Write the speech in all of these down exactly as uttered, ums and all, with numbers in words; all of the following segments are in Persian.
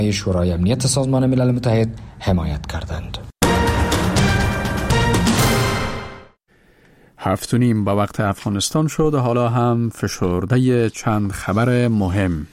شورای امنیت سازمان ملل متحد حمایت کردند. هفت و نیم با وقت افغانستان شد. حالا هم فشرده چند خبر مهم.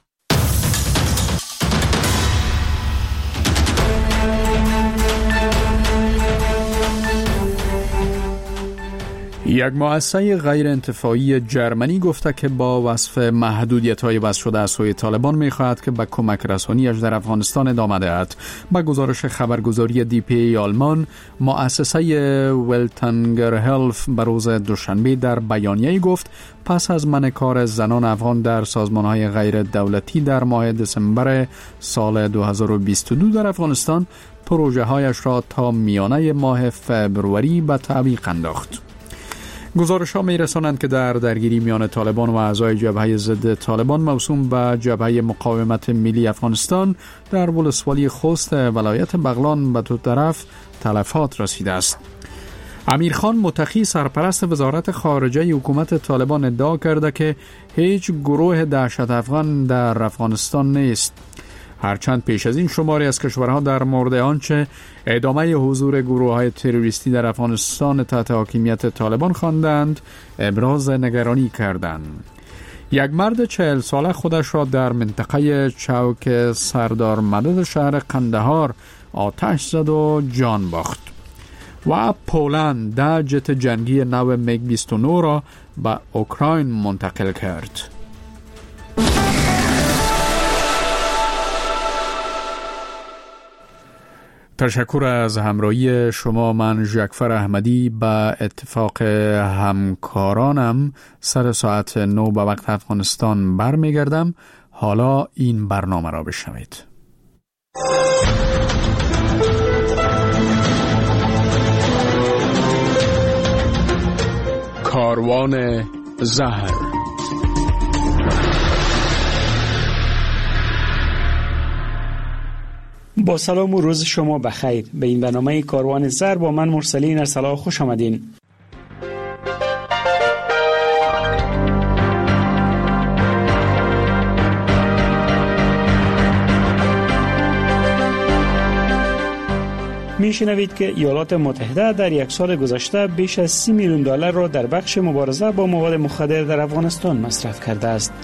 یک مؤسسه غیر انتفاعی جرمنی گفته که با وصف محدودیت‌های وضع شده از سوی طالبان می‌خواهد که به کمک رسانیش در افغانستان ادامه دهد. با گزارش خبرگزاری دی پی ای آلمان، مؤسسه ولتنگر هلف به روز دوشنبه در بیانیه‌ای گفت پس از منع کار زنان افغان در سازمان‌های غیر دولتی در ماه دسامبر سال دو هزار و بیست و دو در افغانستان، پروژه‌هایش را تا میانه ماه فوریه به تعویق انداخت. گزارش‌ها می‌رسانند که در درگیری میان طالبان و اعضای جبهه ضد طالبان موسوم به جبهه مقاومت ملی افغانستان در ولسوالی خوست ولایت بغلان به دو طرف تلفات رسیده است. امیرخان متقی سرپرست وزارت خارجه حکومت طالبان ادعا کرده که هیچ گروه دهشت افغان در افغانستان نیست. هرچند پیش از این شماری از کشورها در مورد آنچه ادامه حضور گروه‌های تروریستی در افغانستان تحت حاکمیت طالبان خواندند ابراز نگرانی کردند. یک مرد چهل ساله خودش را در منطقه چوک سردار مدد شهر قندهار آتش زد و جان باخت. و پولند ده جت جنگی نو میگ بیست و نه را به اوکراین منتقل کرد. تشکر از همراهی شما. من ژکفر احمدی به اتفاق همکارانم سر ساعت نو به وقت افغانستان برمیگردم. حالا این برنامه را بشنوید. کاروان زهر. با سلام و روز شما بخیر. به این برنامه کاروان زر با من مرسلین ارسلا خوش آمدین. میشنوید که ایالات متحده در یک سال گذشته بیش از سی میلیون دلار را در بخش مبارزه با مواد مخدر در افغانستان مصرف کرده است.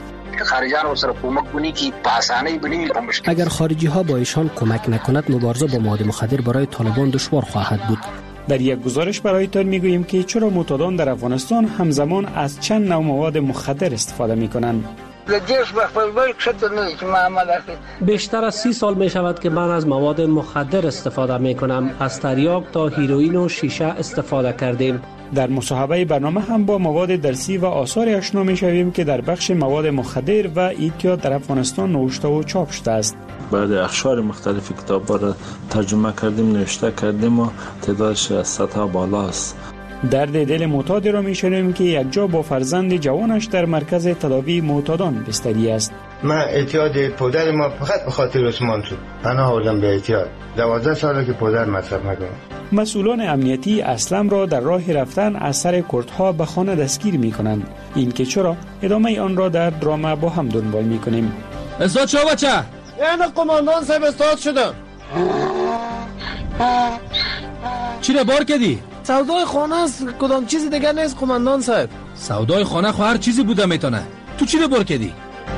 اگر خارجی ها با ایشان کمک نکند مبارزه با مواد مخدر برای طالبان دشوار خواهد بود. در یک گزارش برایتان میگوییم که چرا معتادان در افغانستان همزمان از چند نوع مواد مخدر استفاده میکنند. بیشتر از سی سال می شود که من از مواد مخدر استفاده می کنم. از تریاک تا هیروئین و شیشه استفاده کردیم. در مصاحبه برنامه هم با مواد درسی و آثار آشنا می شویم که در بخش مواد مخدر و اعتیاد در افغانستان نوشته و چاپ شده است. بعد اخشار مختلف کتاب‌ها را ترجمه کردیم، نوشته کردیم و تعدادش از صد تا بالاست. درد دل معتادی را میشنویم که یک جا با فرزند جوانش در مرکز تداوی معتادان بستری است. من اعتیاد پدر ما فقط به خاطر عثمان شد. پناه آوردم به اعتیاد. دوازده ساله که پدر مصرف میکنه. مسئولان امنیتی اسلم را در راه رفتن از سر کردها به خانه دستگیر میکنند. این که چرا ادامه آن را در درام با هم دنبال میکنیم. استاد شو بچه؟ یعنی قماندان صاحب استاد شدم. چی را بار کردی؟ سودای خانه است، کدام چیزی دیگر نیست قماندان صاحب. سودای خانه خو هر چیزی بوده میتونه. تو چی را بار کردی؟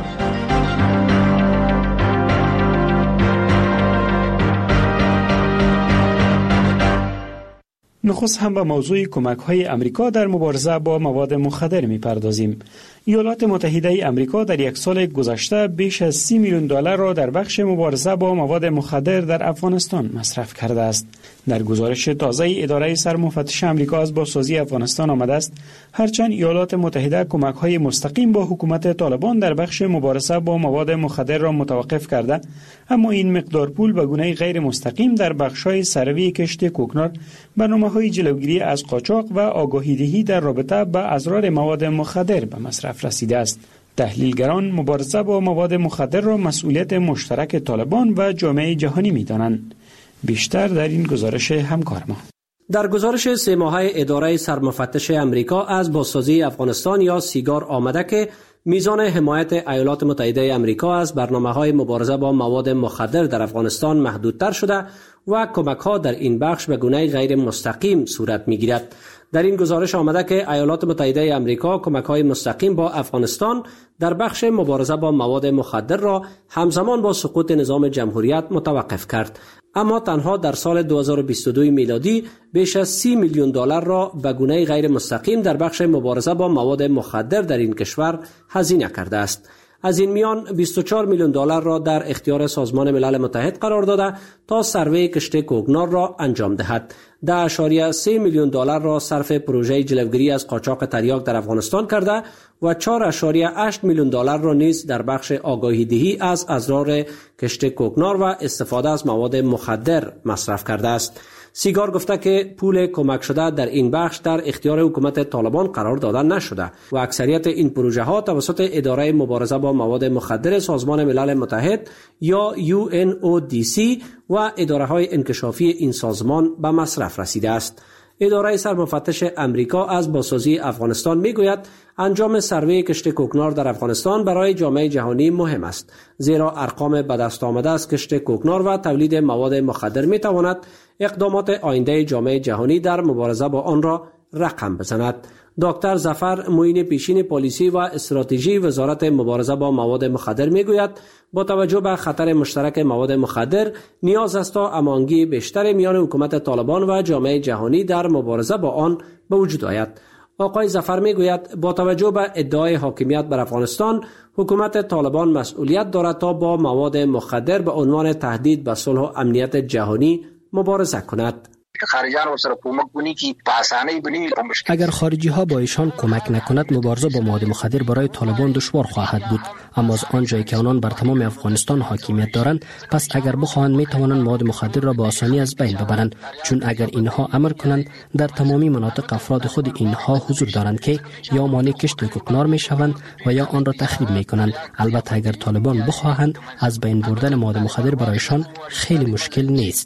نخست هم به موضوع کمک‌های امریکا در مبارزه با مواد مخدر می‌پردازیم. ایالات متحده امریکا در یک سال گذشته بیش از سی میلیون دلار را در بخش مبارزه با مواد مخدر در افغانستان مصرف کرده است. در گزارش تازه اداره سرمفتش امریکا از بازسازی افغانستان آمده است هرچند ایالات متحده کمک‌های مستقیم با حکومت طالبان در بخش مبارزه با مواد مخدر را متوقف کرده، اما این مقدار پول به گونه غیر مستقیم در بخش‌های ثروی کشت کوکنار، برنامه‌های جلوگیری از قاچاق و آگاهی‌دهی در رابطه با اضرار مواد مخدر به مصرف رسیده است. تحلیلگران مبارزه با مواد مخدر را مسئولیت مشترک طالبان و جامعه جهانی می‌دانند. بیشتر در این گزارش همکار ما. در گزارش سه ماهه اداره سرمفتش امریکا از بازسازی افغانستان یا سیگار آمده که میزان حمایت ایالات متحده آمریکا از برنامه‌های مبارزه با مواد مخدر در افغانستان محدودتر شده و کمک‌ها در این بخش به گونه غیر مستقیم صورت می‌گیرد. در این گزارش آمده که ایالات متحده آمریکا کمک‌های مستقیم با افغانستان در بخش مبارزه با مواد مخدر را همزمان با سقوط نظام جمهوریت متوقف کرد، اما تنها در سال دو هزار و بیست و دو میلادی بیش از سی میلیون دلار را به گونه غیر مستقیم در بخش مبارزه با مواد مخدر در این کشور هزینه کرده است. از این میان بیست و چهار میلیون دلار را در اختیار سازمان ملل متحد قرار داده تا سروی کشت کوکنار را انجام دهد. ده اشاریه سه میلیون دلار را صرف پروژه جلوگیری از قاچاق تریاک در افغانستان کرده و چهار اشاریه هشت میلیون دلار را نیز در بخش آگاهی دهی از اضرار کشت کوکنار و استفاده از مواد مخدر مصرف کرده است. سیگار گفته که پول کمک شده در این بخش در اختیار حکومت طالبان قرار داده نشده و اکثریت این پروژه ها توسط اداره مبارزه با مواد مخدر سازمان ملل متحد یا یو ان او دی سی و اداره های انکشافی این سازمان به مصرف رسیده است. اداره سرمفتش امریکا از بازسازی افغانستان میگوید انجام سروی کشت کوکنار در افغانستان برای جامعه جهانی مهم است، زیرا ارقام به دست آمده از کشت کوکنار و تولید مواد مخدر میتواند اقدامات آینده جامعه جهانی در مبارزه با آن را رقم بزند. دکتر ظفر معین پیشین پالیسی و استراتژی وزارت مبارزه با مواد مخدر میگوید با توجه به خطر مشترک مواد مخدر نیاز است تا هماهنگی بیشتر میان حکومت طالبان و جامعه جهانی در مبارزه با آن به وجود آید. آقای ظفر میگوید با توجه به ادعای حاکمیت بر افغانستان، حکومت طالبان مسئولیت دارد تا با مواد مخدر به عنوان تهدید به صلح و امنیت جهانی مبارزه کند. اگر خارجی ها با ایشان کمک نکند مبارزه با مواد مخدر برای طالبان دشوار خواهد بود، اما از آنجایی که آنان بر تمام افغانستان حاکمیت دارند، پس اگر بخواهند می توانند مواد مخدر را با آسانی از بین ببرند، چون اگر اینها امر کنند در تمامی مناطق افراد خود اینها حضور دارند که یا مانع کشت کوکنار می شوند و یا آن را تخریب می کنند. البته اگر طالبان بخواهند از بین بردن مواد مخدر برایشان خیلی مشکل نیست.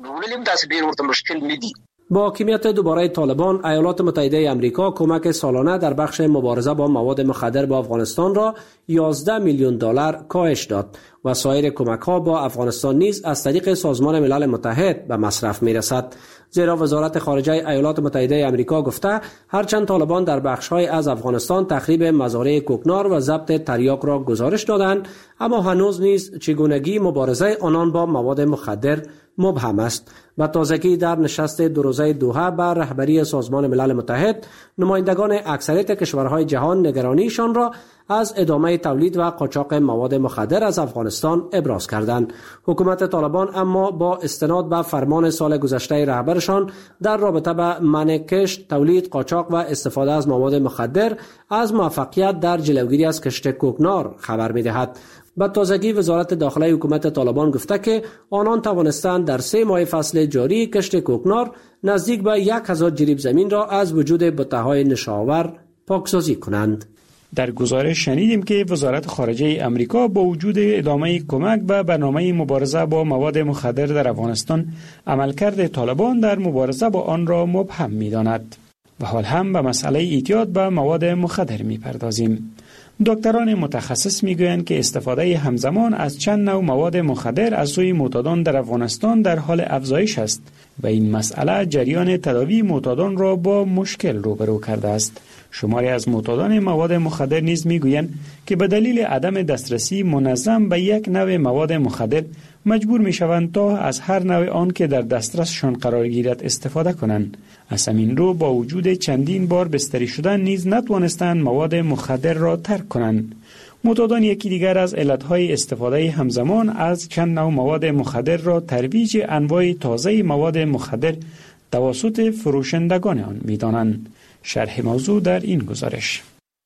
با حاکمیت دوباره طالبان، ایالات متحده آمریکا کمک سالانه در بخش مبارزه با مواد مخدر با افغانستان را یازده میلیون دلار کاهش داد و سایر کمک‌ها با افغانستان نیز از طریق سازمان ملل متحد به مصرف می‌رسد. زیرا وزارت خارجه ایالات متحده آمریکا گفته هرچند طالبان در بخش‌های از افغانستان تخریب مزارع کوکنار و ضبط تریاک را گزارش دادند، اما هنوز نیز چگونگی مبارزه آنان با مواد مخدر مبهم است. و تازگی در نشست دو روزه دوحه بر رهبری سازمان ملل متحد، نمایندگان اکثریت کشورهای جهان نگرانیشان را از ادامه تولید و قاچاق مواد مخدر از افغانستان ابراز کردند. حکومت طالبان اما با استناد به فرمان سال گذشته رهبرشان در رابطه با منع کشت، تولید، قاچاق و استفاده از مواد مخدر از موفقیت در جلوگیری از کشت کوکنار خبر می‌دهد. به تازگی وزارت داخلی حکومت طالبان گفته که آنان توانستند در سه ماه فصل جاری کشت کوکنار نزدیک به یک هزار جریب زمین را از وجود بته‌های نشاور پاکسازی کنند. در گزارش شنیدیم که وزارت خارجه امریکا با وجود ادامه کمک به برنامه مبارزه با مواد مخدر در افغانستان، عملکرد طالبان در مبارزه با آن را مبهم می‌داند. و حال هم به مسئله اعتیاد به مواد مخدر می‌پردازیم. دکتران متخصص میگویند که استفاده همزمان از چند نوع مواد مخدر از سوی معتادان در افغانستان در حال افزایش است و این مسئله جریان تداوی معتادان را با مشکل روبرو کرده است. شماری از معتادان مواد مخدر نیز میگویند که به دلیل عدم دسترسی منظم به یک نوع مواد مخدر مجبور میشوند تا از هر نوع آن که در دسترسشان قرار گیرد استفاده کنند. از همین رو با وجود چندین بار بستری شدن نیز نتوانستند مواد مخدر را ترک کنند. معتادان یکی دیگر از علتهای استفاده همزمان از چند نوع مواد مخدر را ترویج انواع تازه مواد مخدر توسط فروشندگان آن می‌دانند. شرح موضوع در این گزارش.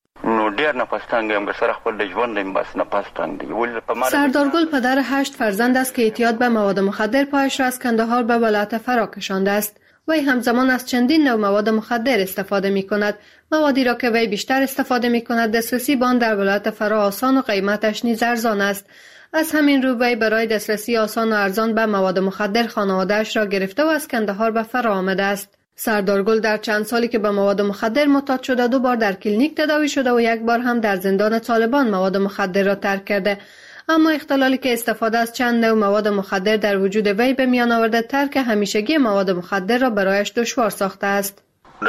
سردارگل پدر هشت فرزند است که اعتیاد به مواد مخدر پایش را از کندهار به ولایت فرا کشانده است. وی همزمان از چندین نوع مواد مخدر استفاده می کند. موادی را که وی بیشتر استفاده می کند دسترسی به آن در ولایت فرا آسان و قیمتش نیز ارزان است. از همین رو وی برای دسترسی آسان و ارزان به مواد مخدر خانواده‌اش را گرفته و از کندهار به فرا آمده است. سردار در چند سالی که به مواد مخدر معتاد شده دو بار در کلینیک تداوی شده و یک بار هم در زندان طالبان مواد مخدر را ترک کرده، اما اختلالی که استفاده از چند نوع مواد مخدر در وجود وی به میان آورده ترک همیشگی مواد مخدر را برایش دشوار ساخته است.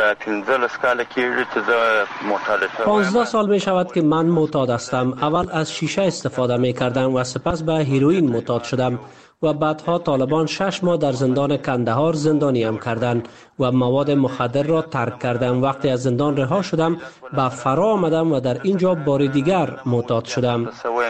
پانزده سال می شود که من معتاد هستم. اول از شیشه استفاده می کردم و سپس به هیروئین معتاد شدم و بعدها طالبان شش ماه در زندان کندهار زندانیم کردند و مواد مخدر را ترک کردم. وقتی از زندان رها شدم به فرا آمدم و در اینجا بار دیگر معتاد شدم.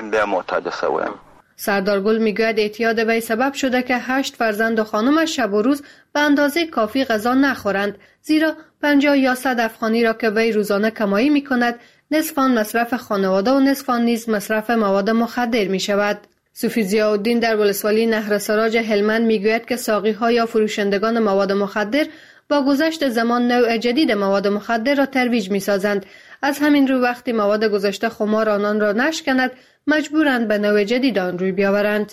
سردار گل میگوید اعتیاد وی سبب شده که هشت فرزند و خانمش شب و روز به اندازه کافی غذا نخورند، زیرا پنجاه یا صد افغانی را که وی روزانه کمایی می کند نصف آن مصرف خانواده و نصف آن نیز مصرف مواد مخدر می شود. صوفی ضیاءالدین در ولسوالی نهر سراج هلمند میگوید که ساقی‌ها یا فروشندگان مواد مخدر با گذشت زمان نوع جدید مواد مخدر را ترویج می‌سازند. از همین رو وقتی مواد گذشته خمار آنان را نشکند مجبورند به نوع جدید آن روی بیاورند.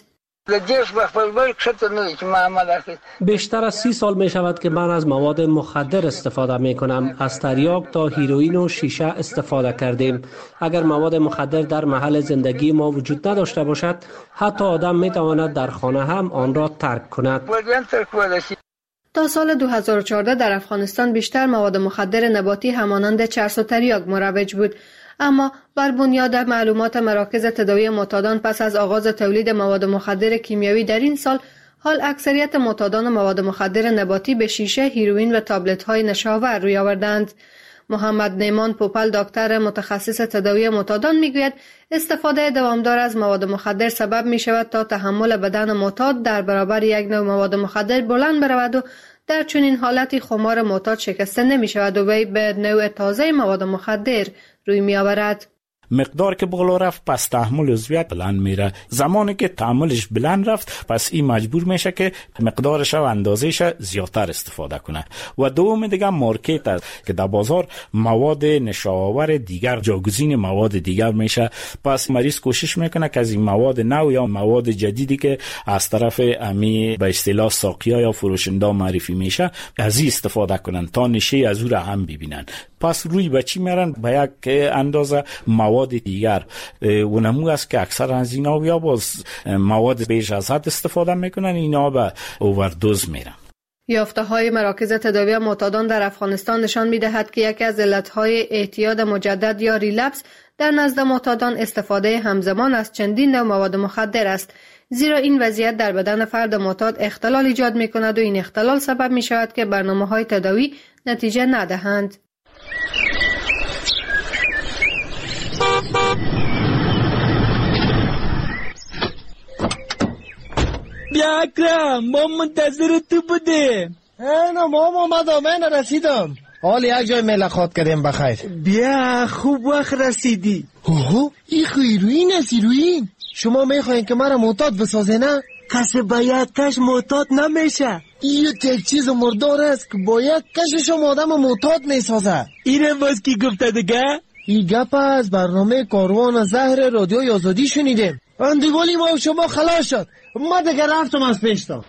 بیشتر از سی سال می شود که من از مواد مخدر استفاده می کنم. از تریاک تا هیروئین و شیشه استفاده کردیم. اگر مواد مخدر در محل زندگی ما وجود نداشته باشد، حتی آدم می تواند در خانه هم آن را ترک کند. تا سال دو هزار و چهارده در افغانستان بیشتر مواد مخدر نباتی همانند چرس و تریاک مروج بود، اما بر بنیاد معلومات مراکز تداوی معتادان پس از آغاز تولید مواد مخدر کیمیایی در این سال، حال اکثریت معتادان مواد مخدر نباتی به شیشه، هیروئین و تابلت‌های نشاور روی آوردند. محمد نیمان پوپل، دکتر متخصص تداوی معتادان، میگوید استفاده دوامدار از مواد مخدر سبب می شود تا تحمل بدن معتاد در برابر یک نوع مواد مخدر بلند برود و در چنین حالتی خمار معتاد شکسته نمی شود و وی به نوع تازه مواد مخدر روی می آورد. مقدار که بالا رفت پس تحمل عضویت بلند میره. زمانی که تحملش بلند رفت پس این مجبور میشه که مقدارش و اندازهش زیادتر استفاده کنه. و دوم دیگه مارکت است که در بازار مواد نشاور دیگر جاگزین مواد دیگر میشه، پس مریض کوشش میکنه که از این مواد نو یا مواد جدیدی که از طرف امی به اصطلاح ساقیا یا فروشنده معرفی میشه از این استفاده کنن تا نشه از او را هم ببینن. پس روی به چی میرن؟ به یک اندازه مواد دیگر و نمو است که اکثر از اینا یا باز مواد بیش از حد استفاده میکنن، اینا به اووردوز میرن. یافته های مراکز تداوی معتادان در افغانستان نشان میدهد که یکی از علتهای اعتیاد مجدد یا ریلپس در نزد معتادان استفاده همزمان از چندین نوع مواد مخدر است، زیرا این وضعیت در بدن فرد معتاد اختلال ایجاد میکند و این اختلال سبب میشود که برنامه‌های تداوی نتیجه ندهند. بیا اکرم، ما منتظر تو بودیم. اینا ما اومدم، من رسیدم. حال یک جای ملاقات کردیم بخیر. بیا خوب وقت رسیدی. اوه این هیروئین است. هیروئین شما میخواین که مرا معتاد بسازه نه؟ کسی باید کش معتاد نمیشه. این یک چیز مردار است که باید کشش آدم معتاد میسازه. اینه باز کی گفته دیگه؟ این گپ از برنامه کاروان زهر رادیوی آزادی شنیدیم. اندیوالی ما و شما خلاص شد. ما دیگه رفتم از پیشتا.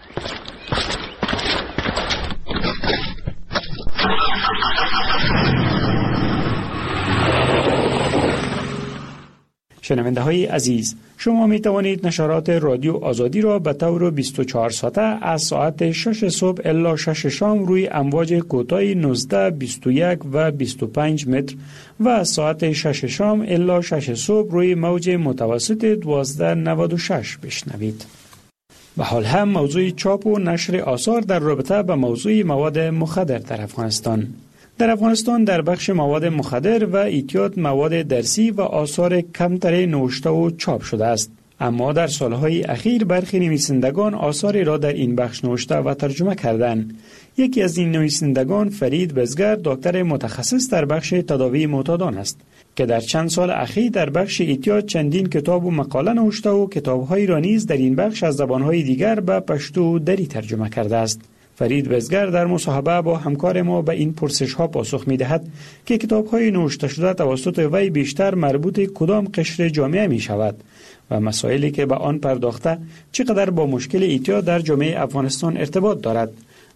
شنونده های عزیز، شما می توانید نشرات رادیو آزادی را به طور بیست و چهار ساعته از ساعت شش صبح الی شش شام روی امواج کوتاه نوزده، بیست و یک و بیست و پنج متر و از ساعت شش شام الی شش صبح روی موج متوسط دوازده نود و شش بشنوید. و حال هم موضوع چاپ و نشر آثار در رابطه با موضوع مواد مخدر در افغانستان. در افغانستان در بخش مواد مخدر و اعتیاد مواد درسی و آثار کمتر نوشته و چاپ شده است، اما در سالهای اخیر برخی نویسندگان آثاری را در این بخش نوشته و ترجمه کردند. یکی از این نویسندگان فرید بزگر، دکتر متخصص در بخش تداوی معتادان است که در چند سال اخیر در بخش اعتیاد چندین کتاب و مقاله نوشته و کتاب‌هایی را نیز در این بخش از زبان‌های دیگر به پشتو و دری ترجمه کرده است. فرید بزگر در مصاحبه با همکار ما به این پرسش‌ها پاسخ می‌دهد که کتاب‌های نوشته شده توسط وی بیشتر مربوط کدام قشر جامعه می‌شود و مسائلی که به آن پرداخته چقدر با مشکل اعتیاد در جامعه افغانستان ارتباط دارد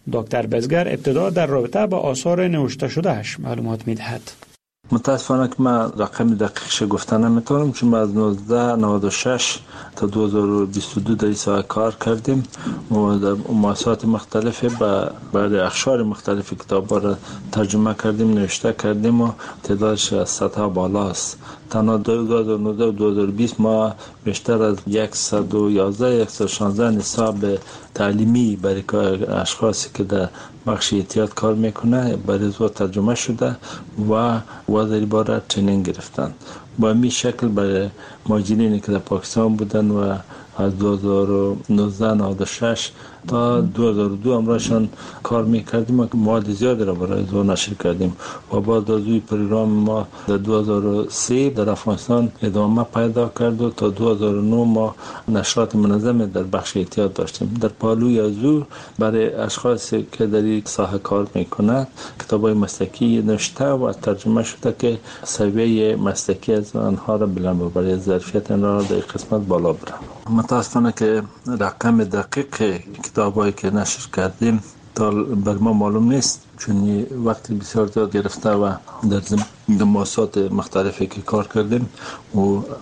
دکتر بزگر ابتدا در رابطه با آثار نوشته شدهش معلومات می‌دهد. متاسفانه که من رقم دقیقش گفتن نمیتونم، چون از نوزده نود و شش تا دو هزار و بیست و دو در سال کار کردیم و در مؤسسات مختلف برای اقشار مختلف کتاب‌ها را ترجمه کردیم، نوشته کردیم و تعدادش از صدها بالاست. تنها دو هزار و نوزده و دو هزار و بیست ما بیشتر از صد و یازده صد و شانزده نصاب تعلیمی برای اشخاصی که در بخش احتیاط کار میکنه برای زو ترجمه شده و وزیر باره ترینینگ گرفتن. با این شکل برای مهاجرینی که در پاکستان بودن و از دو هزار و نوزده نود و شش تا دو هزار و دو امراشان کار میکردیم و مواد زیادی را برای زو نشر کردیم و بعد از این پروگرام ما در دو هزار و سه در افغانستان ادامه پیدا کرد و تا دو هزار و نه ما نشرات منظم در بخش احتیاط داشتیم. در پالوی از او برای اشخاصی که در این ساحه کار میکنند کتابای مسلکی نوشته و ترجمه شده که سویه مسلکی از آنها را بلند برای ظرفیت آنها را در قسمت بالا برند. متاسفانه که رقم دقیق کتابایی که نشر کردیم تا بر ما معلوم نیست، چون وقتی بسیار زیاد گرفته و در مؤسسات مختلفی که کار کردیم و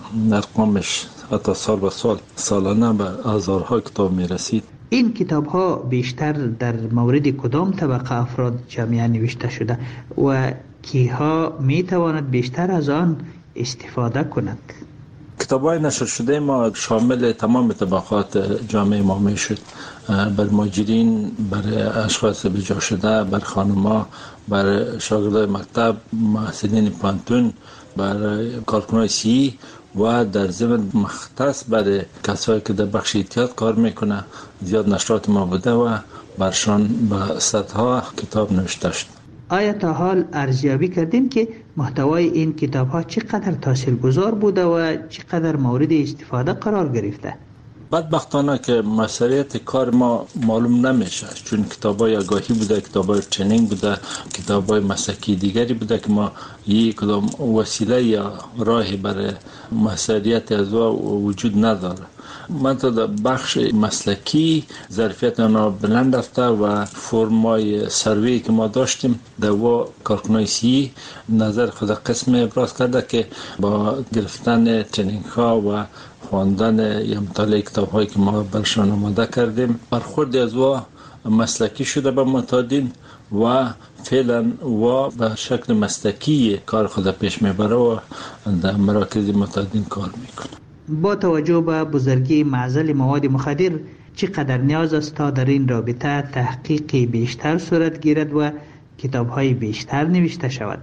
ارقامش حتی سال به سال سالانه به هزارها کتاب میرسید. این کتاب ها بیشتر در مورد کدام طبقه افراد جامعه نوشته شده و کیها می تواند بیشتر از آن استفاده کند؟ کتاب‌های نشر شده ما شامل تمام طبقات جامعه ما میشد، بر مهاجرین، بر اشخاص بجا شده، بر خانم‌ها، بر شاگردای مکتب، محصلین پانتون، بر کارکنان سی و در ضمن مختص برای کسایی که در بخش احتیاط کار میکنه. زیاد نشرات ما بوده و برشان به صدها کتاب نوشته شد. آیا تا حال ارزیابی کردین که محتوای این کتاب ها چقدر تاثیرگذار بوده و چقدر مورد استفاده قرار گرفته؟ بدبختانه که مسئولیت کار ما معلوم نمیشه، چون کتابای آگاهی بوده، کتابای ترینینگ بوده، کتابای مسلکی دیگری بوده که ما یک کدام وسیله یا راهی برای مسئولیت از او وجود نداره. من تا در بخش مسلکی ظرفیت آنها بلند رفته و فرمای سروی که ما داشتیم در و کارکنای سی نظر خود قسم ابراز کرده که با گرفتن ترینینگ ها و خواندن یا مطالعه کتاب هایی که ما برشان آماده کردیم برخورد از و مسلکی شده به معتادین و فعلا و به شکل مسلکی کار خود پیش میبره و در مراکز معتادین کار میکنه. با توجه به بزرگی معضل مواد مخدر چقدر نیاز است تا در این رابطه تحقیق بیشتر صورت گیرد و کتاب‌های بیشتر نوشته شود؟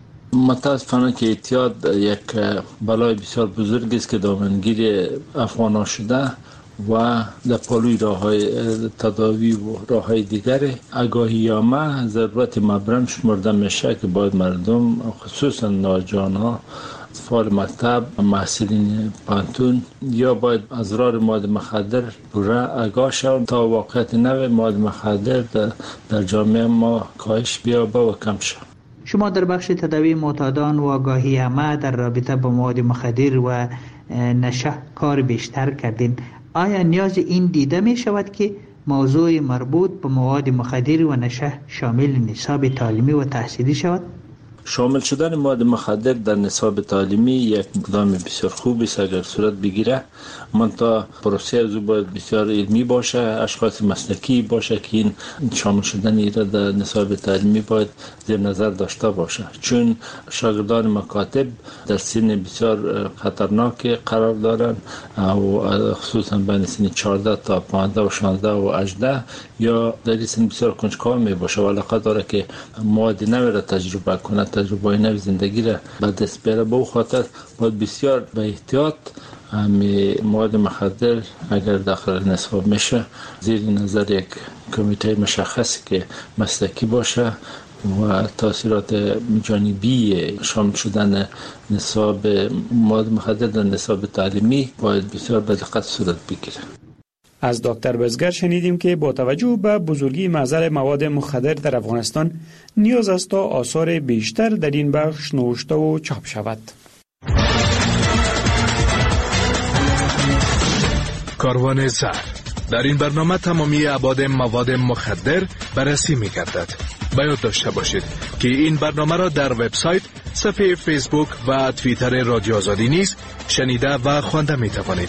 متاسفانه که احتیاط یک بلای بسیار بزرگ است که دامنگیر افغانان شده و در پالوی راه‌های تداوی و راه‌های دیگر آگاهی‌نامه ضرورت مبرم شمرده میشه که باید مردم خصوصا نوجوان‌ها فعال مکتب، محصلین پانتون یا باید از اضرار مواد مخدر پوره آگاه شوند تا واقعیت نو مواد مخدر در, در جامعه ما کاهش بیابه و کم شود. شما در بخش تداوی معتادان و آگاهی عامه در رابطه با مواد مخدر و نشه کار بیشتر کردین. آیا نیاز این دیده می شود که موضوع مربوط به مواد مخدر و نشه شامل نصاب تعلیمی و تحصیلی شود؟ شامل شدن مواد مخدر در نصاب تعلیمی یک اقدام بسیار خوب است اگر صورت بگیره. منتها پروسه از او باید بسیار علمی باشه، اشخاص مسلکی باشه که این شامل شدن ایرا در نصاب تعلیمی باید زیر نظر داشته باشه، چون شاگردان مکاتب در سن بسیار خطرناک قرار دارن و خصوصا بین سن چهارده تا پانزده و شانزده و هجده یا در سن بسیار کنجکاو می باشه و علاقه داره که مواد نو را تجربه کنه، تجربه نو زندگی را به دست بیاره. به خاطر باید بسیار به احتیاط همی مواد مخدر اگر داخل نصاب میشه زیر نظر یک کمیته مشخصی که مسلکی باشه و تاثیرات جانبی شامل شدن نصاب مواد مخدر در نصاب تعلیمی باید بسیار به دقت صورت بگیره. از دکتر بزگر شنیدیم که با توجه به بزرگی معضل مواد مخدر در افغانستان نیاز است تا آثار بیشتر در این بخش نوشته و چاپ شود. کاروان زر در این برنامه تمامی ابعاد مواد مخدر بررسی می‌گردد. باید داشته باشید که این برنامه را در وبسایت، صفحه فیسبوک و توییتر رادیو آزادی نیز شنیده و خوانده می‌توانید.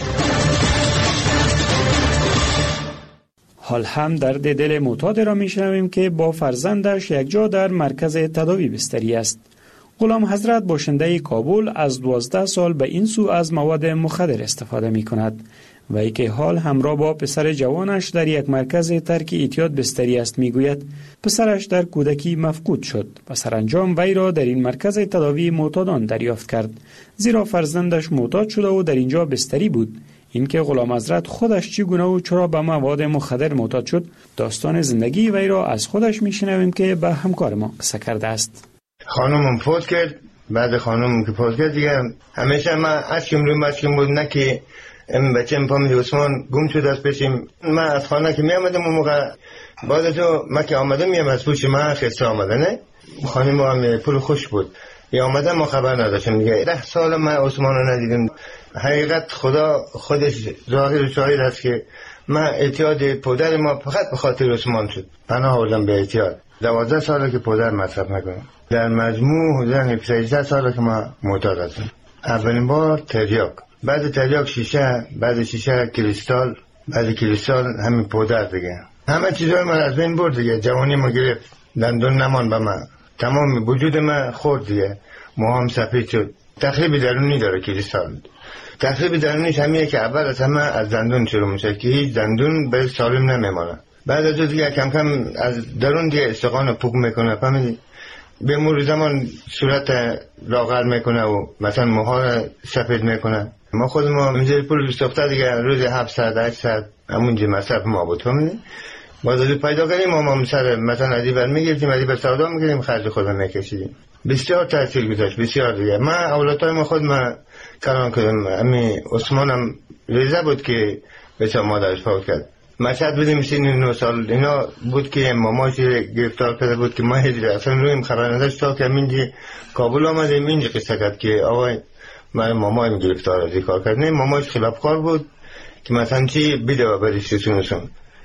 حال هم درد دل معتاد را میشنویم که با فرزندش یک جا در مرکز تداوی بستری است. غلام حضرت باشنده کابل از دوازده سال به این سو از مواد مخدر استفاده می کند و ای که حال همراه با پسر جوانش در یک مرکز ترک اعتیاد بستری است. می گوید پسرش در کودکی مفقود شد و سرانجام وی را در این مرکز تداوی معتادان دریافت کرد، زیرا فرزندش معتاد شده و در اینجا بستری بود. اینکه غلام حضرت خودش چگونه و چرا به مواد مخدر معتاد شد، داستان زندگی وی را از خودش میشنویم که به همکار ما قصه کرده است. خانومم فوت کرد. بعد خانومم که فوت کرد دیگه همیشه ما اشکم روی مشکم بود، نه که این بچه ام فامیلی عثمان گم شد از پیشیم. من از خانه که می آمدم اون موقع بعد تو ما که آمدم میم از پوش ما خسته آمده، نه خانم هم پول خوش بود یا آمده ما خبر نداشتم دیگه. ده سال ما عثمان رو ندیدم. حقیقت خدا خودش ظاهر و شاهد است که من اعتیاد پدر ما فقط به خاطر عثمان شد. پناه آوردم به اعتیاد. دوازده ساله که پدر مصرف نکنم. در مجموع حدود سیزده ساله که ما معتاد هستم. اولین بار تریاک، بعد تریاک شیشه، بعد شیشه کریستال، بعد کریستال همین پدر دیگه. همه چیزای من از بین برد دیگه. جوانی ما گرفت، دندون نمان به من، تمام وجود من خورد دیگه. موهام سفید شد. تخریب درونی داره کریستال. تخریب درونیش همیه که اول از همه از دندون شروع میشه که هیچ دندون به سالم نمیمانه. بعد از دیگه کم کم از درون دیگه استخوان پوک میکنه، فهمیدی؟ به مرور زمان صورت لاغر میکنه و مثلا موها سفید میکنه. ما خود ما میذاری پول ساخته دیگه روز هفتصد هشتصد همونجا مصرف ما بود، فهمیدی؟ باز از پیدا کردیم ما هم سر مثلا ادیبر میگرفتیم، ادیبر سودا میکردیم، خرج خودم میکشیدیم. بسیار تاثیر گذاشت، بسیار دیگه. من اولادای ما خود ما کلان کردم. امی عثمانم ریزه بود که بسیار مادرش فوت کرد. مشهد بودیم سین نه سال اینا بود که ماماش گرفتار کرده بود که ما هیچ اصلا رویم خبر نداشت تا که منجی کابل آمدیم اینجا قصه کرد که آوای من مامایم گرفتار از کار کرد. نه ماماش خلافکار بود که مثلا چی بیده و بریش رسونشون.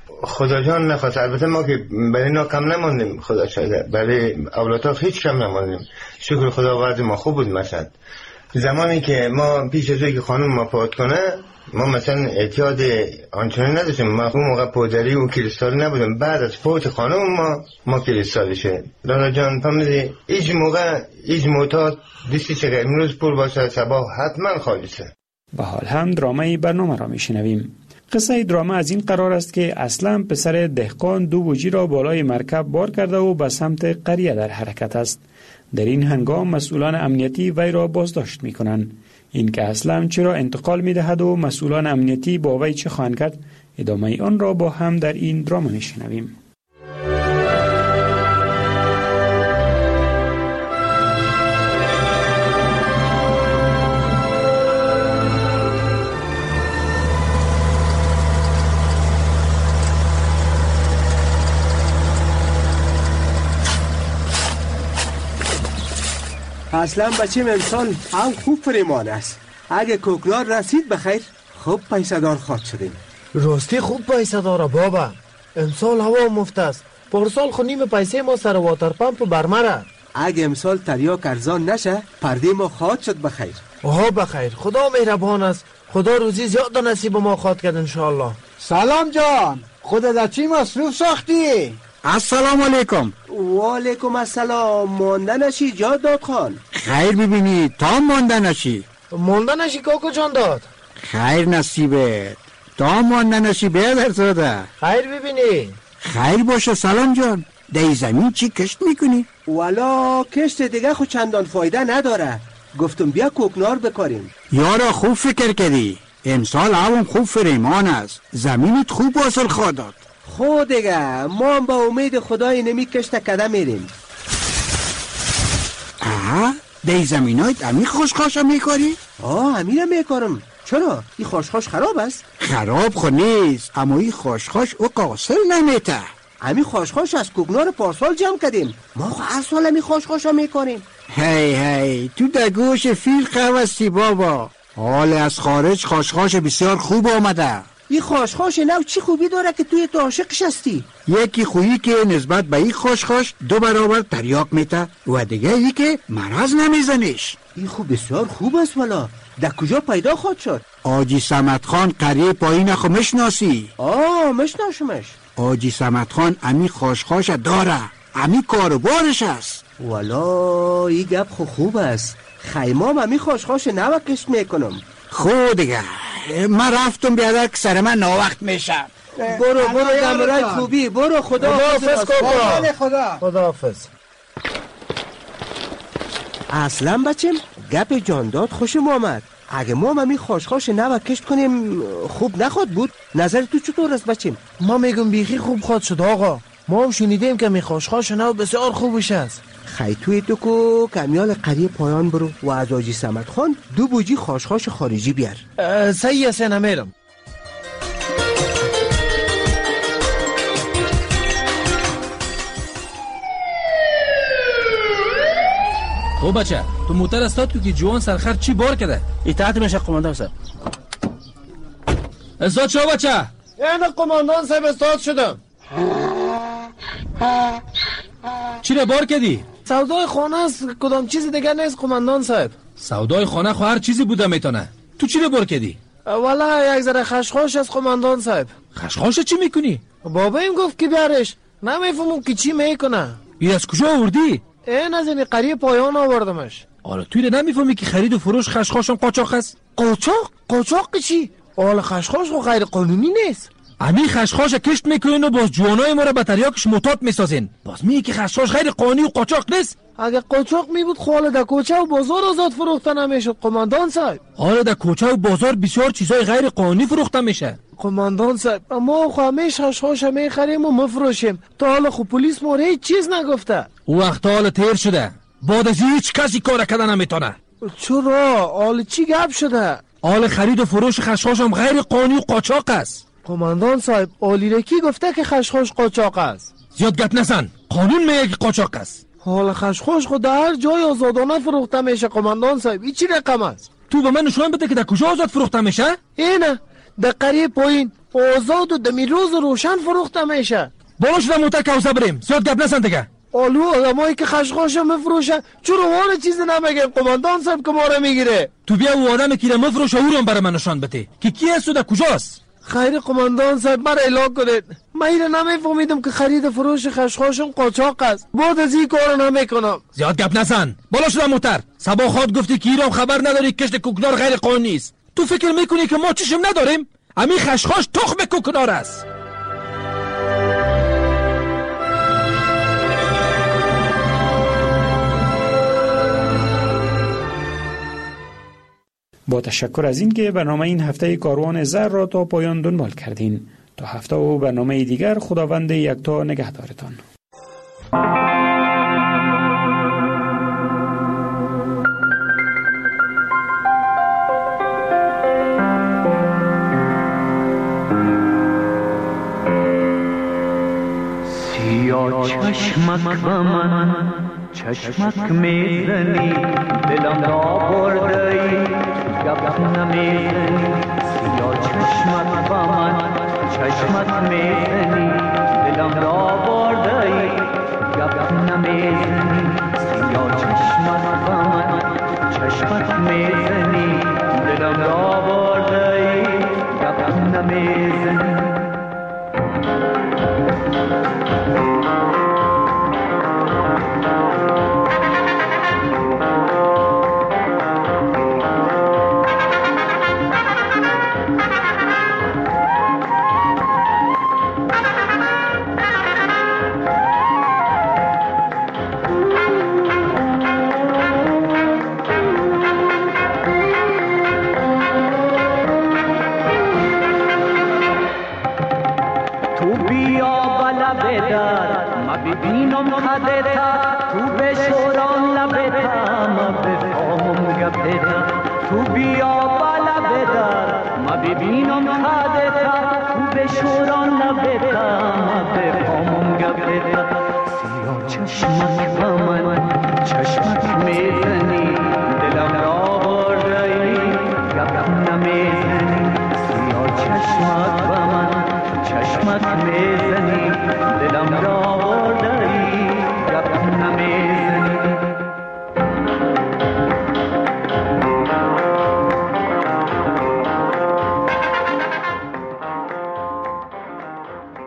خدا جان نخواست. البته ما که برای اینا کم نماندیم، خدا شاید برای اولادها هیچ کم نماندیم. شکر خدا وضع ما خوب بود. مثلا زمانی که ما پیش از که خانم ما فوت کنه ما مثلا اعتیاد آنچنانی نداشتیم. ما اون موقع پودری و کریستالی نبودم. بعد از فوت خانم ما ما کریستالی شد. لالا جان فهمیدی هیچ موقع هیچ معتاد دیستی چه امروز پول باشه صبح حتما خالصه. به حال هم درامه برنامه را میشنویم. قصه درامه از این قرار است که اصلا پسر دهقان دو بوجی را بالای مرکب بار کرده و به سمت قریه در حرکت است. در این هنگام مسئولان امنیتی وی را بازداشت می کنند. این که اصلا چرا انتقال می دهد و مسئولان امنیتی با وی چه خواهند کرد، ادامه آن را با هم در این درامه می شنویم. اصلا بچه امسال هم خوب فریمان است. اگه کوکنار رسید بخیر خوب پیسه دار خواهد شدیم. راستی خوب پیسه داره بابا. امسال هوا مفت است. پارسال خو نیم پیسه ما سر واتر پمپ برمره. اگه امسال تریاک ارزان نشه پرده ما خواهد شد بخیر. آها بخیر. خدا مهربان است. خدا روزی زیاد نصیب ما خواهد کرد انشاءالله. سلام جان، خودت از چی مصروف ساختی؟ السلام علیکم. و علیکم السلام. مانده نشی جاد داد خان. خیر ببینی تا مانده نشی. مانده نشی کاکو جان داد. خیر نصیبت تا مانده نشی بیادر زاده. خیر ببینی. خیر باشه. سلام جان، در زمین چی کشت میکنی؟ والا کشت دیگه خود چندان فایده نداره. گفتم بیا کوکنار بکاریم. یارا خوب فکر کردی. امسال هوا خوب فریمان است. زمینت خوب حاصل خواهد داد. خود دیگه ما هم با امید خدای نمی کشت کده میریم. آه در زمینایت امی خوشخاش هم میکاری؟ آه امی رو میکارم. چرا؟ این خوشخاش خراب است؟ خراب خو نیست، اما این خوشخاش او قاصر نمیته. امی خوشخاش از کوکنار پارسال جمع کردیم. ما خو هر سال امی خوشخاش هم میکاریم. هی هی تو در گوش فیل خواستی بابا. حال از خارج خوشخاش بسیار خوب آمده. این خاشخاش نو چی خوبی داره که توی تو عاشقش هستی؟ یکی خویی که نسبت به این خاشخاش دو برابر تریاق میته و دیگه ای که مرض نمیزنش. این خوب بسیار خوب است والا. در کجا پیدا خود شد؟ آجی صمد خان قریه پایین خو مشناسی؟ آه مشناسمش. آجی صمد خان امی خاشخاش داره، امی کاروبارش است. والا این گپ خو خوب است. خیمام امی خاشخاش نو کشت میکنم. خود دیگه من رفتم بیادر که سر من ناوقت میشم. برو برو دمرای خوبی برو. خدا حافظ خدا خدا خدا حافظ. اصلا بچم گپ جانداد خوشم آمد. اگه ما همی خاشخاش نو کشت کنیم خوب نخواد بود؟ نظر تو چطور است بچم؟ ما میگم بیخی خوب خواد شد آقا. ما هم شنیدیم که می خاشخاش نو بسیار خوبش است. خی توی تو کو کمیال قریه پایان برو و از آجی صمد خان دو بوجی خاشخاش خارجی بیار. صحیح است نمیرم. او بچه تو موتر استاد تو که جوان سرخر چی بار کرده؟ اطاعت میشه قماندان صاحب. استاد شو بچه؟ یعنی قماندان صاحب استاد شدم. چی رو بار کردی؟ سودای خانه است، کدام چیز دیگر نیست قماندان صاحب. سودای خانه خو هر چیزی بوده میتونه. تو چی رو بار کردی؟ والا یک ذره خشخاش از قماندان صاحب. خشخاش چی میکنی؟ بابا این گفت که بیارش. نمیفهمم که چی میکنه. این از کجا آوردی؟ این از این قریه پایان آوردمش. حالا توی رو نمیفهمی که خرید و فروش خشخاشم قاچاق است؟ قاچاق؟ قاچاق چی؟ حالا خشخاش خو غیر قانونی نیست. امی خشخاش کشت میکنین و باز جوانای ما را به تریاکش معتاد میسازین. باز میگی که خشخاش غیر قانونی و قاچاق نیست؟ اگه قاچاق می بود خو حالا در کوچه و بازار آزاد فروخته نمیشد قماندان صاحب. حالا در کوچه و بازار بسیار چیزای غیر قانونی فروخته میشه. قماندان صاحب ما خو همیشه خشخاش میخریم و مفروشیم. تا حالا خو پلیس ما هیچ چیز نگفته. او وقت حالا تیر شده. بعد از هیچ کسی کار کردن نمیتونه. چرا؟ حالا چی گپ شده؟ حال خرید و فروش خشخاش هم غیر قانونی و قاچاق است. قماندان صاحب اولی رکی گفته که خشخاش قاچاق است. زیاد گپ نزن. قانون میگه که قاچاق است. حالا خشخاش خود در هر جای آزادانه فروخته میشه قماندان صاحب. این چی رقم است؟ تو به من نشون بده که در کجا آزاد فروخته میشه؟ اینه در قریه پایین آزاد و دمی روز روشن فروخته میشه. باش در موتر کوزه بریم. زیاد گپ نزن دیگه. آلو آدمایی که خشخاش مفروشن چرا والا چیزی نمیگن قماندان صاحب که ما رو میگیره. تو بیا او آدم که مفروشه او رو برای من نشان بده که کی است و در کجاست. خیر قماندان صاحب مرا اطلاع کنید. من اینو نمیفهمیدم که خرید فروش خشخاشم قاچاق است. بعد از این کارو نمیکنم. زیاد گپ نزن. بالا شدم موتر. صبا خود گفتی که ایران خبر نداری کشت کوکنار غیر قانونی است. تو فکر میکنی که ما چشم نداریم؟ همین خشخاش تخم کوکنار است. با تشکر از اینکه برنامه این هفته کاروان زر را تا پایان دنبال کردین. تا هفته و برنامه دیگر خداوند یکتا نگهدارتان. سیاه چشمک به من چشمک میزنی دلم را بردهی گپ نمیزنی. سیاه چشمک به من چشمک میزنی دلم را بردهی گپ نمیزنی. سیاه چشمک به من چشمک میزنی دلم را بردهی گپ نمیزنی. ببینم خدتا تو به شوران لبتا ما بفهمم گبتا. تو بیا بالا بدار ما ببینم خدتا تو به شوران لبتا ما بفهمم گبتا. سیاه چشمک با من چشمک میزنی دلم را بردهی گپ نمیزنی. سیاه چشمک بزنی دلم را